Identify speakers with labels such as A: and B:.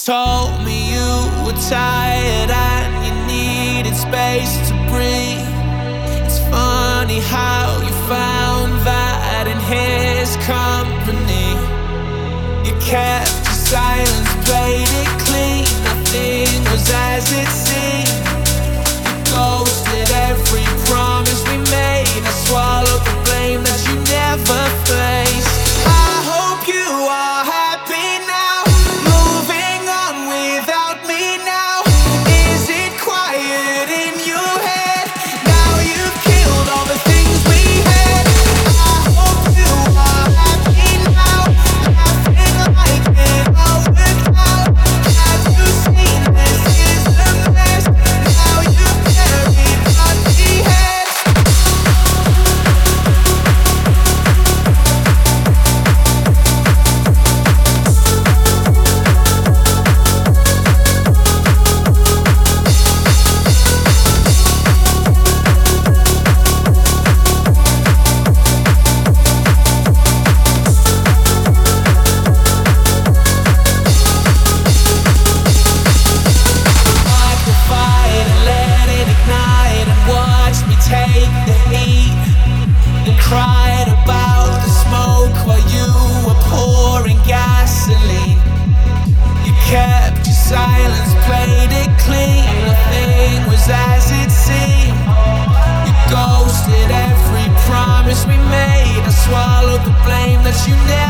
A: Told me you were tired and you needed space to breathe. It's funny how you found that in his company. You kept your silence, played it clean. Nothing was as it seemed. You ghosted every promise we made. I swallowed the blame that you never faced. I hope you are happy now, moving on without me now. Is it quiet in your head? Now you've killed all the things we had. I hope you are happy now, laughing like it all worked out. Have you seen this is a mess? Now you've carried empty heads. Take the heat and cried about the smoke while you were pouring gasoline. You kept your silence, played it clean. Nothing was as it seemed. You ghosted every promise we made. I swallowed the blame that you never